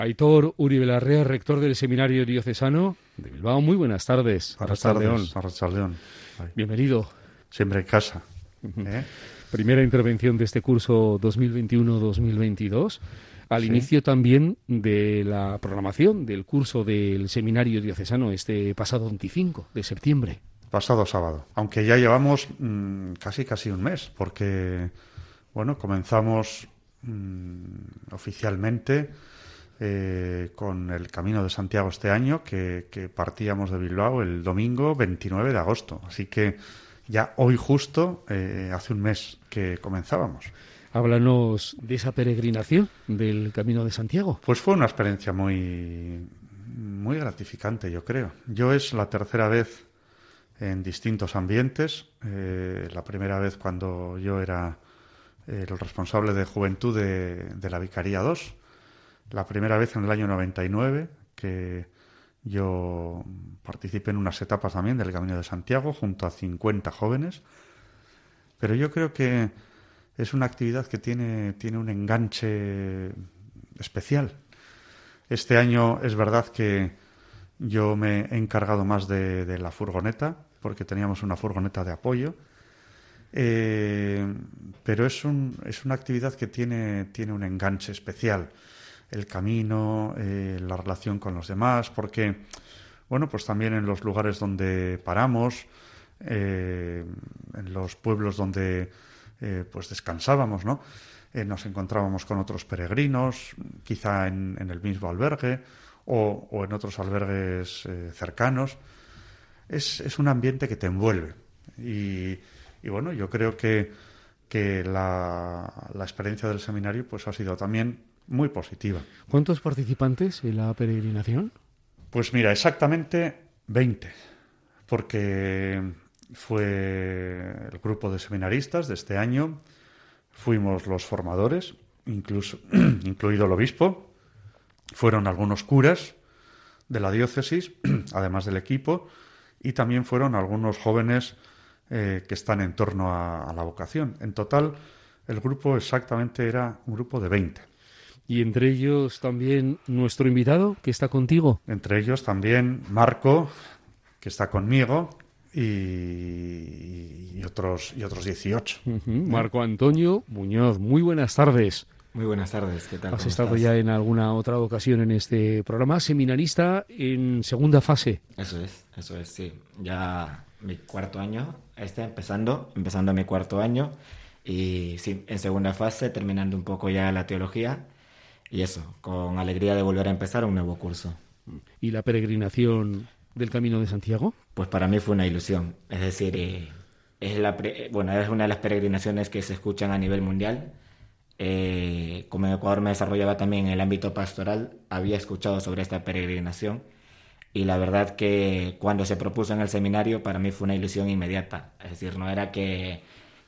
Aitor Uribe Larrea, rector del Seminario Diocesano de Bilbao. Muy buenas tardes. Arratsaldeon. Bienvenido. Siempre en casa. Primera intervención de este curso 2021-2022. Al inicio también de la programación del curso del Seminario Diocesano este pasado 25 de septiembre. Pasado sábado. Aunque ya llevamos casi un mes, porque comenzamos oficialmente con el Camino de Santiago este año, que partíamos de Bilbao el domingo 29 de agosto. Así que ya hoy justo hace un mes que comenzábamos. Háblanos de esa peregrinación del Camino de Santiago. Pues fue una experiencia muy gratificante, yo creo. Yo es la tercera vez en distintos ambientes. La primera vez cuando yo era el responsable de juventud de la Vicaría 2. La primera vez en el año 99, que yo participé en unas etapas también del Camino de Santiago junto a 50 jóvenes. Pero yo creo que es una actividad que tiene un enganche especial. Este año es verdad que yo me he encargado más de la furgoneta, porque teníamos una furgoneta de apoyo. Pero es una actividad que tiene un enganche especial. El camino, la relación con los demás, porque, pues también en los lugares donde paramos, en los pueblos donde descansábamos, ¿no? Nos encontrábamos con otros peregrinos, quizá en el mismo albergue o en otros albergues cercanos. Es un ambiente que te envuelve y yo creo que la experiencia del seminario pues ha sido también muy positiva. ¿Cuántos participantes en la peregrinación? Pues mira, exactamente 20, porque fue el grupo de seminaristas de este año, fuimos los formadores, incluido el obispo, fueron algunos curas de la diócesis, además del equipo, y también fueron algunos jóvenes que están en torno a la vocación. En total, el grupo exactamente era un grupo de 20. Y entre ellos también nuestro invitado, que está contigo. Entre ellos también Marco, que está conmigo, y otros 18. Marco Antonio Muñoz, muy buenas tardes. Muy buenas tardes, ¿qué tal? Has estado ya en alguna otra ocasión en este programa, seminarista en segunda fase. Eso es, sí. Ya mi cuarto año, empezando mi cuarto año, y sí, en segunda fase, terminando un poco ya la teología, y eso, con alegría de volver a empezar un nuevo curso. ¿Y la peregrinación del Camino de Santiago? Pues para mí fue una ilusión, es decir, es una de las peregrinaciones que se escuchan a nivel mundial. Como en Ecuador me desarrollaba también en el ámbito pastoral, había escuchado sobre esta peregrinación y la verdad que cuando se propuso en el seminario para mí fue una ilusión inmediata. Es decir, no era que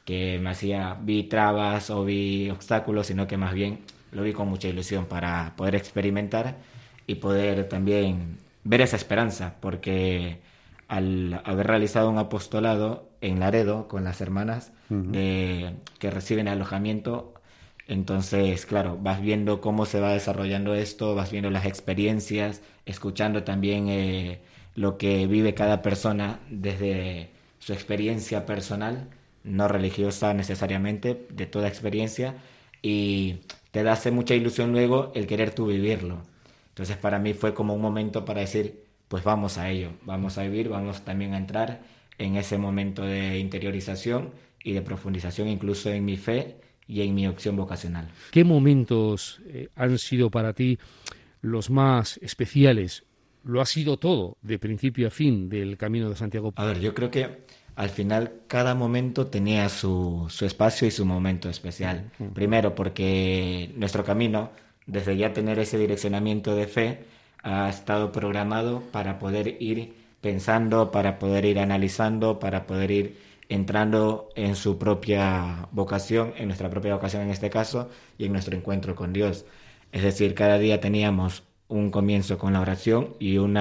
vi trabas o vi obstáculos, sino que más bien lo vi con mucha ilusión para poder experimentar y poder también ver esa esperanza, porque al haber realizado un apostolado en Laredo con las hermanas que reciben alojamiento, entonces, claro, vas viendo cómo se va desarrollando esto, vas viendo las experiencias, escuchando también lo que vive cada persona desde su experiencia personal, no religiosa necesariamente, de toda experiencia, y te hace mucha ilusión luego el querer tú vivirlo. Entonces para mí fue como un momento para decir, pues vamos a ello, vamos a vivir, vamos también a entrar en ese momento de interiorización y de profundización incluso en mi fe y en mi opción vocacional. ¿Qué momentos han sido para ti los más especiales? ¿Lo ha sido todo, de principio a fin, del Camino de Santiago? A ver, yo creo que al final cada momento tenía su espacio y su momento especial. Primero porque nuestro camino, desde ya tener ese direccionamiento de fe, ha estado programado para poder ir pensando, para poder ir analizando, para poder ir entrando en su propia vocación, en nuestra propia vocación en este caso, y en nuestro encuentro con Dios. Es decir, cada día teníamos un comienzo con la oración y un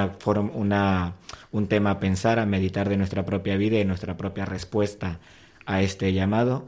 tema a pensar, a meditar de nuestra propia vida y nuestra propia respuesta a este llamado,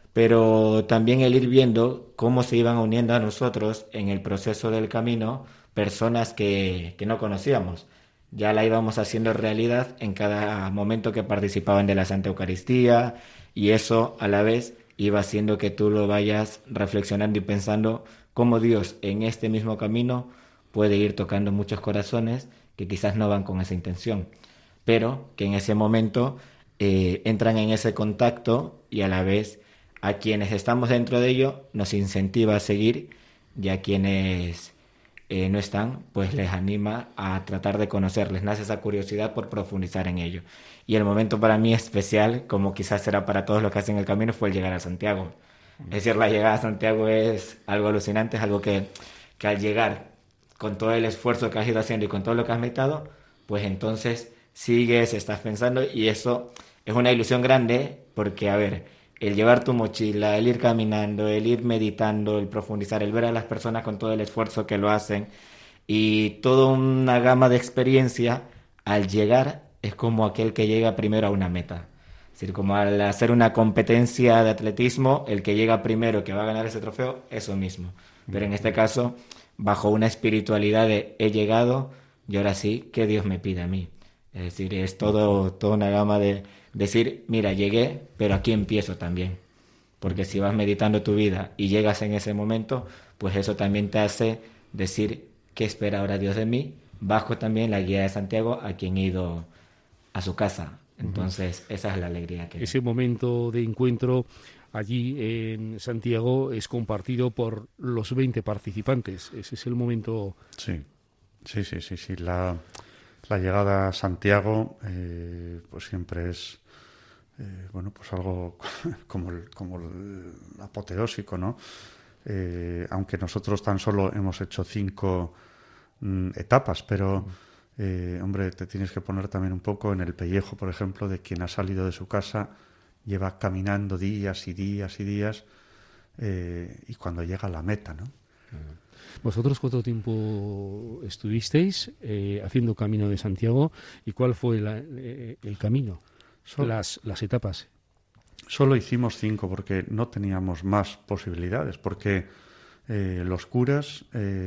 pero también el ir viendo cómo se iban uniendo a nosotros en el proceso del camino personas que no conocíamos. Ya la íbamos haciendo realidad en cada momento que participaban de la Santa Eucaristía, y eso a la vez iba haciendo que tú lo vayas reflexionando y pensando cómo Dios en este mismo camino puede ir tocando muchos corazones que quizás no van con esa intención, pero que en ese momento entran en ese contacto, y a la vez a quienes estamos dentro de ello nos incentiva a seguir, y a quienes no están, pues les anima a tratar de conocer, les nace esa curiosidad por profundizar en ello. Y el momento para mí especial, como quizás será para todos los que hacen el camino, fue el llegar a Santiago. Es decir, la llegada a Santiago es algo alucinante, es algo que al llegar, con todo el esfuerzo que has ido haciendo y con todo lo que has metido, pues entonces sigues, estás pensando, y eso es una ilusión grande, porque, a ver, el llevar tu mochila, el ir caminando, el ir meditando, el profundizar, el ver a las personas con todo el esfuerzo que lo hacen, y toda una gama de experiencia, al llegar es como aquel que llega primero a una meta. Es decir, como al hacer una competencia de atletismo, el que llega primero, que va a ganar ese trofeo, eso mismo. Pero en este caso, bajo una espiritualidad de he llegado, y ahora sí, que Dios me pide a mí. Es decir, es toda una gama de decir, mira, llegué, pero aquí empiezo también. Porque si vas meditando tu vida y llegas en ese momento, pues eso también te hace decir, ¿qué espera ahora Dios de mí? Bajo también la guía de Santiago, a quien he ido a su casa. Entonces, esa es la alegría que... Ese momento de encuentro allí en Santiago es compartido por los 20 participantes. Ese es el momento... Sí. La llegada a Santiago, pues siempre es, bueno, pues algo como el apoteósico, ¿no? Aunque nosotros tan solo hemos hecho 5 etapas, pero, hombre, te tienes que poner también un poco en el pellejo, por ejemplo, de quien ha salido de su casa, lleva caminando días y días y días, y cuando llega a la meta, ¿no? ¿Vosotros cuánto tiempo estuvisteis haciendo Camino de Santiago, y cuál fue el camino, las etapas? Solo hicimos 5 porque no teníamos más posibilidades, porque los curas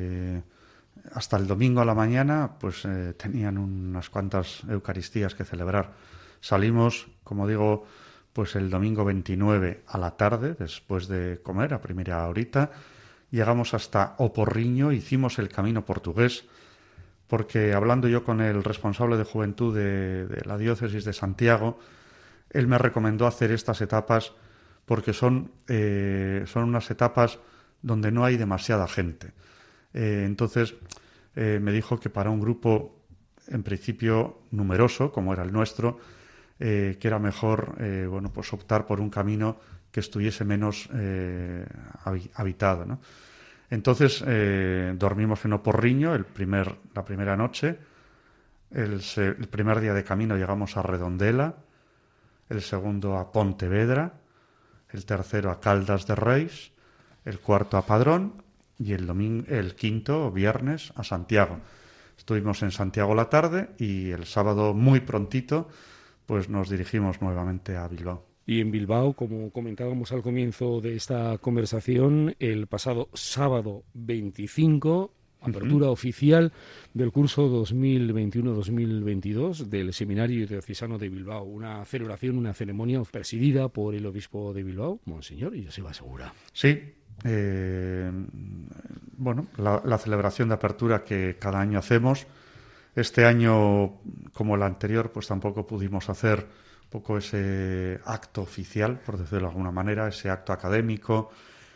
hasta el domingo a la mañana pues tenían unas cuantas Eucaristías que celebrar. Salimos, como digo, pues el domingo 29 a la tarde, después de comer, a primera horita. Llegamos hasta Oporriño, hicimos el camino portugués, porque hablando yo con el responsable de juventud de la diócesis de Santiago, él me recomendó hacer estas etapas porque son unas etapas donde no hay demasiada gente. Entonces me dijo que para un grupo en principio numeroso, como era el nuestro, que era mejor bueno, pues optar por un camino que estuviese menos habitado, ¿no? Entonces dormimos en Oporriño la primera noche. El primer día de camino llegamos a Redondela, el segundo a Pontevedra, el tercero a Caldas de Reis, el cuarto a Padrón y el quinto, viernes, a Santiago. Estuvimos en Santiago la tarde y el sábado muy prontito pues nos dirigimos nuevamente a Bilbao. Y en Bilbao, como comentábamos al comienzo de esta conversación, el pasado sábado 25, apertura oficial del curso 2021-2022 del Seminario Diocesano de Bilbao. Una celebración, una ceremonia presidida por el obispo de Bilbao, Monseñor Joseba Segura. Sí, bueno, la celebración de apertura que cada año hacemos. Este año, como el anterior, pues tampoco pudimos hacer un poco ese acto oficial, por decirlo de alguna manera, ese acto académico,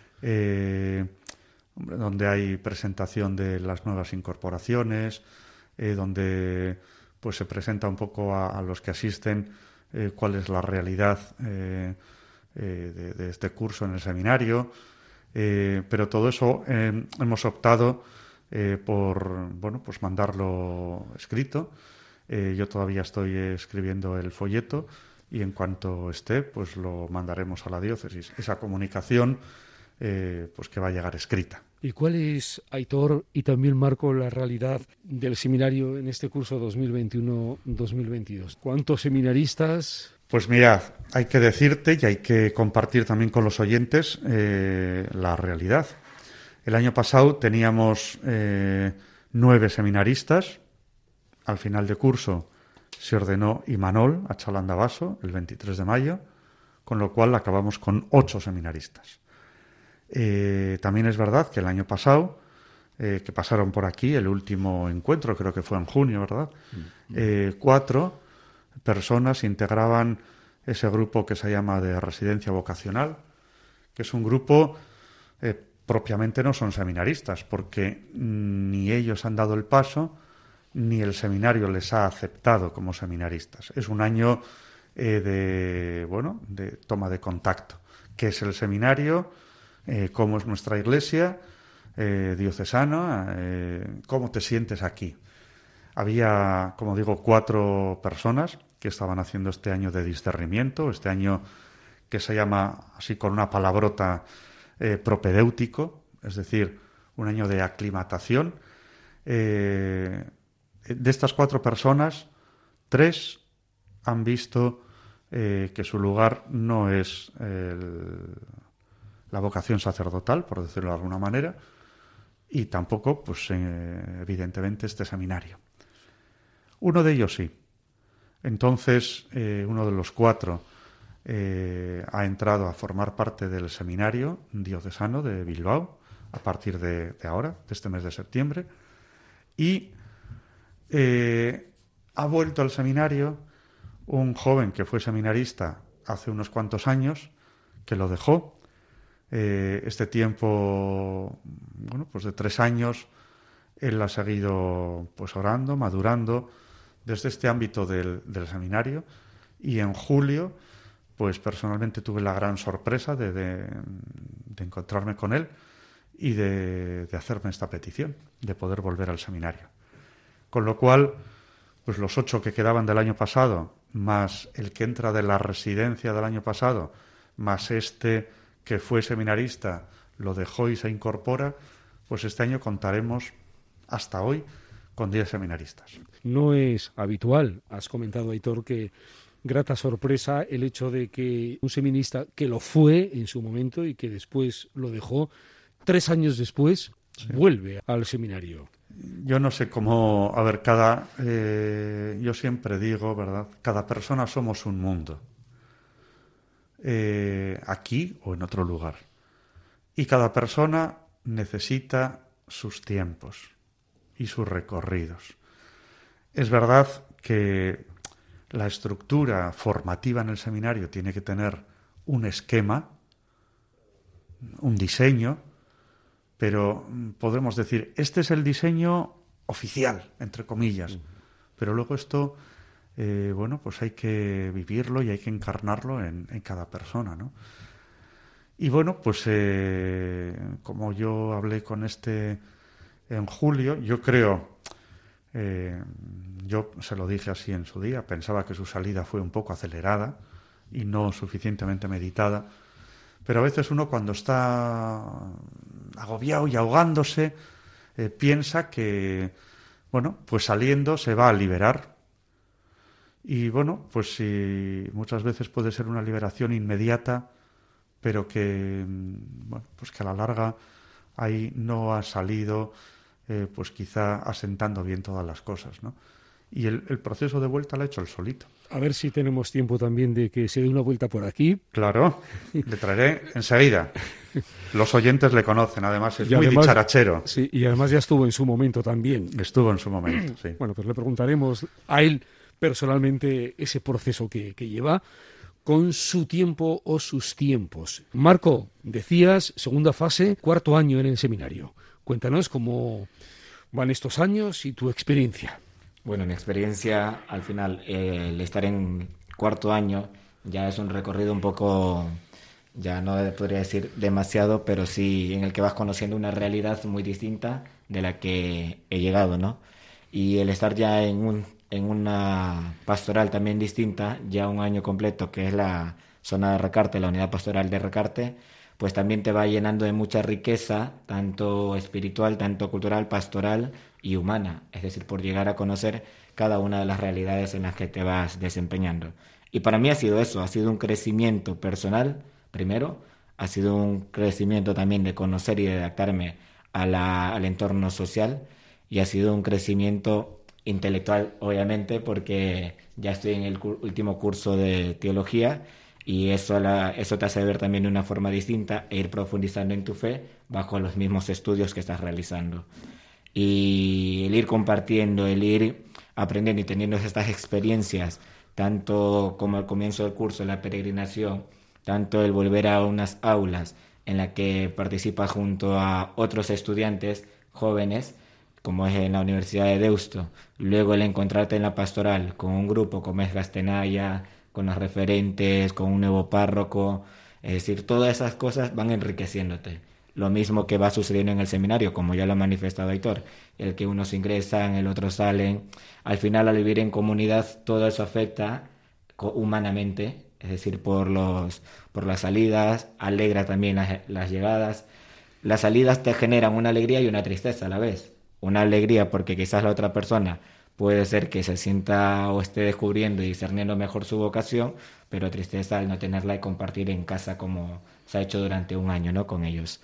donde hay presentación de las nuevas incorporaciones, donde pues se presenta un poco a los que asisten cuál es la realidad de este curso en el seminario, pero todo eso hemos optado por pues mandarlo escrito. Yo todavía estoy escribiendo el folleto y en cuanto esté, pues lo mandaremos a la diócesis. Esa comunicación, pues que va a llegar escrita. ¿Y cuál es, Aitor y también Marco, la realidad del seminario en este curso 2021-2022? ¿Cuántos seminaristas? Pues mirad, hay que decirte y hay que compartir también con los oyentes la realidad. El año pasado teníamos 9 seminaristas. Al final de curso se ordenó Imanol a Chalandabaso el 23 de mayo, con lo cual acabamos con 8 seminaristas. También es verdad que el año pasado, que pasaron por aquí, el último encuentro, creo que fue en junio, ¿verdad? 4 personas integraban ese grupo que se llama de residencia vocacional, que es un grupo, propiamente no son seminaristas, porque ni ellos han dado el paso, ni el seminario les ha aceptado como seminaristas. Es un año de toma de contacto. ¿Qué es el seminario? ¿Cómo es nuestra iglesia diocesana? ¿Cómo te sientes aquí? Había, como digo, 4 personas que estaban haciendo este año de discernimiento, este año que se llama, así con una palabrota, propedéutico, es decir, un año de aclimatación. De estas 4 personas, 3 han visto que su lugar no es la vocación sacerdotal, por decirlo de alguna manera, y tampoco, pues evidentemente, este seminario. Uno de ellos sí. Entonces, uno de los 4 ha entrado a formar parte del seminario diocesano de Bilbao a partir de ahora, de este mes de septiembre, y ha vuelto al seminario un joven que fue seminarista hace unos cuantos años, que lo dejó. Este tiempo, pues de 3 años, él ha seguido pues orando, madurando desde este ámbito del seminario, y en julio pues personalmente tuve la gran sorpresa de encontrarme con él y de hacerme esta petición de poder volver al seminario. Con lo cual, pues los 8 que quedaban del año pasado, más el que entra de la residencia del año pasado, más este que fue seminarista, lo dejó y se incorpora, pues este año contaremos hasta hoy con 10 seminaristas. No es habitual, has comentado, Aitor, que grata sorpresa el hecho de que un seminarista que lo fue en su momento y que después lo dejó, 3 años después, vuelve al seminario. Yo no sé cómo, a ver, yo siempre digo, ¿verdad? Cada persona somos un mundo, aquí o en otro lugar. Y cada persona necesita sus tiempos y sus recorridos. Es verdad que la estructura formativa en el seminario tiene que tener un esquema, un diseño, pero podemos decir, este es el diseño oficial, entre comillas, pero luego esto, pues hay que vivirlo y hay que encarnarlo en cada persona, ¿no? Y bueno, pues como yo hablé con en julio, yo creo, yo se lo dije así en su día, pensaba que su salida fue un poco acelerada y no suficientemente meditada, pero a veces uno cuando está agobiado y ahogándose piensa que, pues saliendo se va a liberar. Y pues sí, muchas veces puede ser una liberación inmediata, pero que, pues que a la larga ahí no ha salido, pues quizá asentando bien todas las cosas, ¿no? Y el proceso de vuelta lo ha hecho él solito. A ver si tenemos tiempo también de que se dé una vuelta por aquí. Claro, le traeré enseguida. Los oyentes le conocen, además es muy dicharachero. Sí, y además ya estuvo en su momento también. Estuvo en su momento, sí. Bueno, pues le preguntaremos a él personalmente ese proceso que lleva con su tiempo o sus tiempos. Marco, decías, segunda fase, 4º año en el seminario. Cuéntanos cómo van estos años y tu experiencia. Bueno, mi experiencia, al final, el estar en 4º año ya es un recorrido un poco, ya no podría decir demasiado, pero sí en el que vas conociendo una realidad muy distinta de la que he llegado, ¿no? Y el estar ya en una pastoral también distinta, ya un año completo, que es la zona de Recarte, la unidad pastoral de Recarte, pues también te va llenando de mucha riqueza, tanto espiritual, tanto cultural, pastoral y humana, es decir, por llegar a conocer cada una de las realidades en las que te vas desempeñando. Y para mí ha sido eso, ha sido un crecimiento personal, primero, ha sido un crecimiento también de conocer y de adaptarme al entorno social, y ha sido un crecimiento intelectual, obviamente, porque ya estoy en el último curso de teología y eso te hace ver también de una forma distinta e ir profundizando en tu fe bajo los mismos estudios que estás realizando. Y el ir compartiendo, el ir aprendiendo y teniendo estas experiencias, tanto como al comienzo del curso, la peregrinación, tanto el volver a unas aulas en la que participas junto a otros estudiantes jóvenes, como es en la Universidad de Deusto, luego el encontrarte en la pastoral con un grupo como es Gastenaya, con los referentes, con un nuevo párroco, es decir, todas esas cosas van enriqueciéndote. Lo mismo que va sucediendo en el seminario, como ya lo ha manifestado Aitor, el que unos ingresan, el otro salen. Al final, al vivir en comunidad, todo eso afecta humanamente, es decir, por las salidas, alegra también las llegadas. Las salidas te generan una alegría y una tristeza a la vez. Una alegría porque quizás la otra persona puede ser que se sienta o esté descubriendo y discerniendo mejor su vocación, pero tristeza al no tenerla y compartir en casa como se ha hecho durante un año, ¿no? Con ellos.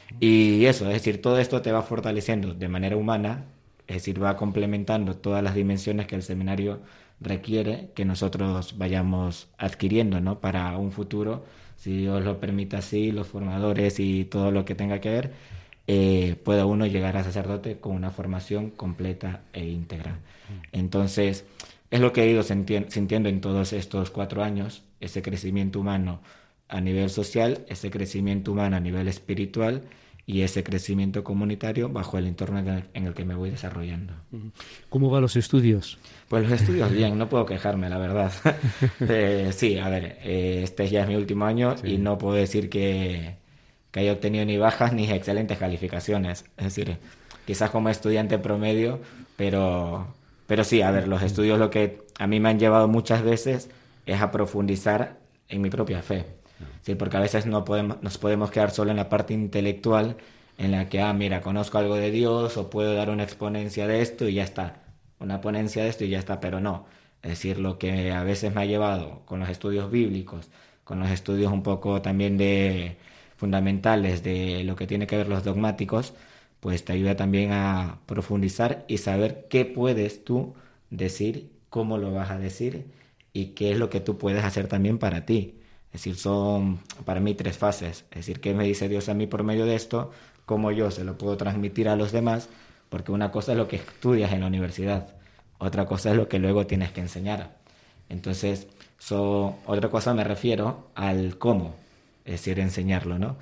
Y eso, es decir, todo esto te va fortaleciendo de manera humana, es decir, va complementando todas las dimensiones que el seminario requiere que nosotros vayamos adquiriendo, ¿no? Para un futuro, si Dios lo permite así, los formadores y todo lo que tenga que ver, pueda uno llegar a sacerdote con una formación completa e íntegra. Entonces, es lo que he ido sintiendo en todos estos 4 años, ese crecimiento humano a nivel social, ese crecimiento humano a nivel espiritual y ese crecimiento comunitario bajo el entorno en el que me voy desarrollando. ¿Cómo van los estudios? Pues los estudios bien, no puedo quejarme, la verdad. Sí, a ver, este ya es mi último año y no puedo decir que haya obtenido ni bajas ni excelentes calificaciones. Es decir, quizás como estudiante promedio, pero sí, a ver, los estudios lo que a mí me han llevado muchas veces es a profundizar en mi propia fe. Sí, porque a veces nos podemos quedar solo en la parte intelectual en la que, mira, conozco algo de Dios o puedo dar una exponencia de esto y ya está. Una ponencia de esto y ya está, pero no. Es decir, lo que a veces me ha llevado con los estudios bíblicos, con los estudios un poco también de fundamentales de lo que tiene que ver los dogmáticos, pues te ayuda también a profundizar y saber qué puedes tú decir, cómo lo vas a decir y qué es lo que tú puedes hacer también para ti. Es decir, son para mí 3 fases. Es decir, ¿qué me dice Dios a mí por medio de esto? ¿Cómo yo se lo puedo transmitir a los demás? Porque una cosa es lo que estudias en la universidad, otra cosa es lo que luego tienes que enseñar. Entonces, otra cosa me refiero al cómo, es decir, enseñarlo, ¿no?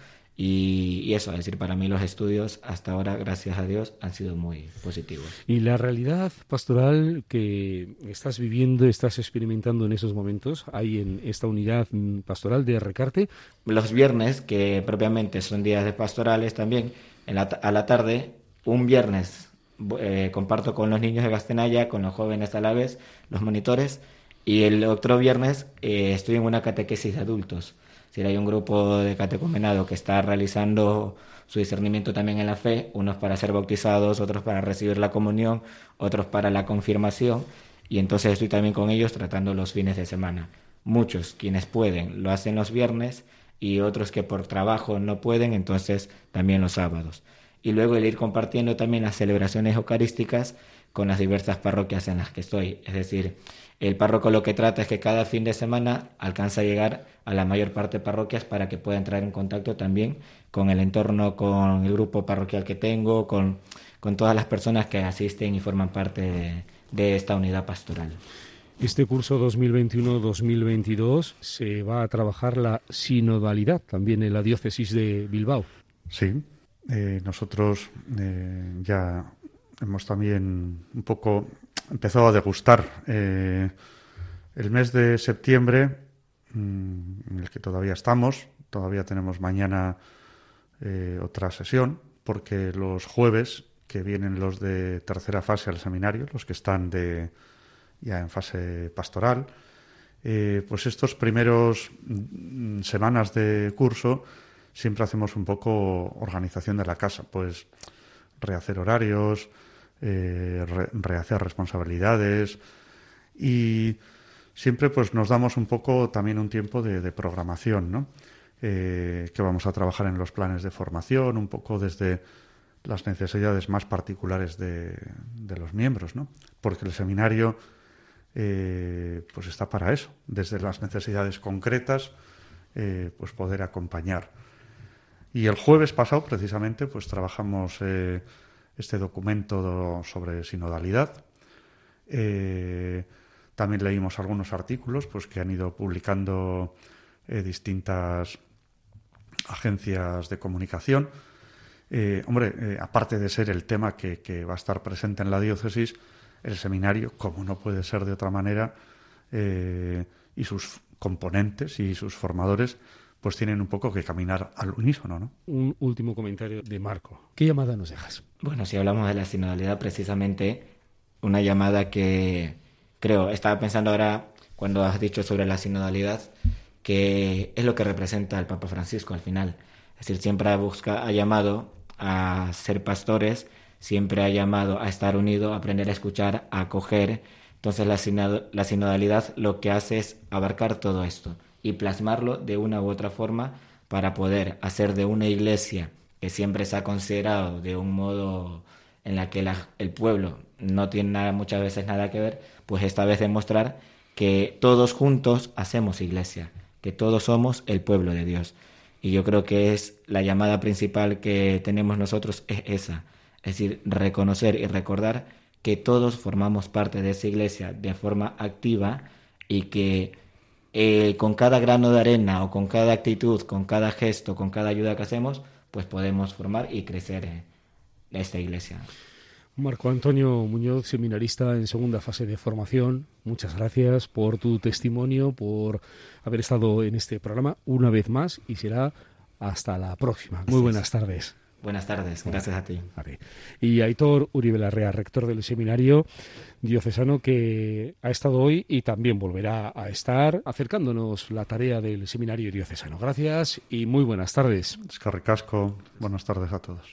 Y eso, es decir, para mí los estudios hasta ahora, gracias a Dios, han sido muy positivos. Y la realidad pastoral que estás viviendo, estás experimentando en esos momentos, hay en esta unidad pastoral de Recarte. Los viernes, que propiamente son días de pastorales también, a la tarde, un viernes comparto con los niños de Gastenaya, con los jóvenes a la vez, los monitores, y el otro viernes estoy en una catequesis de adultos. Si hay un grupo de catecumenado que está realizando su discernimiento también en la fe, unos para ser bautizados, otros para recibir la comunión, otros para la confirmación, y entonces estoy también con ellos tratando los fines de semana. Muchos, quienes pueden, lo hacen los viernes y otros que por trabajo no pueden, entonces también los sábados. Y luego el ir compartiendo también las celebraciones eucarísticas con las diversas parroquias en las que estoy. Es decir, el párroco lo que trata es que cada fin de semana alcanza a llegar a la mayor parte de parroquias para que pueda entrar en contacto también con el entorno, con el grupo parroquial que tengo, con todas las personas que asisten y forman parte de esta unidad pastoral. Este curso 2021-2022 se va a trabajar la sinodalidad también en la diócesis de Bilbao. Sí, nosotros ya hemos también un poco empezado a degustar el mes de septiembre, en el que todavía estamos. Todavía tenemos mañana otra sesión, porque los jueves, que vienen los de tercera fase al seminario, los que están ya en fase pastoral, pues estos primeros semanas de curso siempre hacemos un poco organización de la casa, pues rehacer horarios, rehacer responsabilidades, y siempre pues nos damos un poco también un tiempo de programación, ¿no? Que vamos a trabajar en los planes de formación, un poco desde las necesidades más particulares de los miembros, ¿no? Porque el seminario pues está para eso, desde las necesidades concretas, pues poder acompañar. Y el jueves pasado, precisamente, pues trabajamos este documento sobre sinodalidad. También leímos algunos artículos pues que han ido publicando distintas agencias de comunicación. Aparte de ser el tema que va a estar presente en la diócesis, el seminario, como no puede ser de otra manera, y sus componentes y sus formadores pues tienen un poco que caminar al unísono, ¿no? Un último comentario de Marco. ¿Qué llamada nos dejas? Bueno, si hablamos de la sinodalidad, precisamente una llamada que creo, estaba pensando ahora cuando has dicho sobre la sinodalidad, que es lo que representa el Papa Francisco al final. Es decir, siempre ha llamado a ser pastores, siempre ha llamado a estar unido, a aprender a escuchar, a acoger. Entonces la sinodalidad lo que hace es abarcar todo esto y plasmarlo de una u otra forma para poder hacer de una iglesia que siempre se ha considerado de un modo en la que el pueblo no tiene muchas veces nada que ver, pues esta vez demostrar que todos juntos hacemos iglesia, que todos somos el pueblo de Dios. Y yo creo que es la llamada principal que tenemos nosotros es esa, es decir, reconocer y recordar que todos formamos parte de esa iglesia de forma activa y que con cada grano de arena o con cada actitud, con cada gesto, con cada ayuda que hacemos, pues podemos formar y crecer esta iglesia. Marco Antonio Muñoz, seminarista en segunda fase de formación, muchas gracias por tu testimonio, por haber estado en este programa una vez más y será hasta la próxima. Muy buenas tardes. Buenas tardes, gracias a ti. Vale. Y Aitor Uribe Larrea, rector del seminario diocesano, que ha estado hoy y también volverá a estar acercándonos la tarea del seminario diocesano. Gracias y muy buenas tardes. Eskerrik asko, buenas tardes a todos.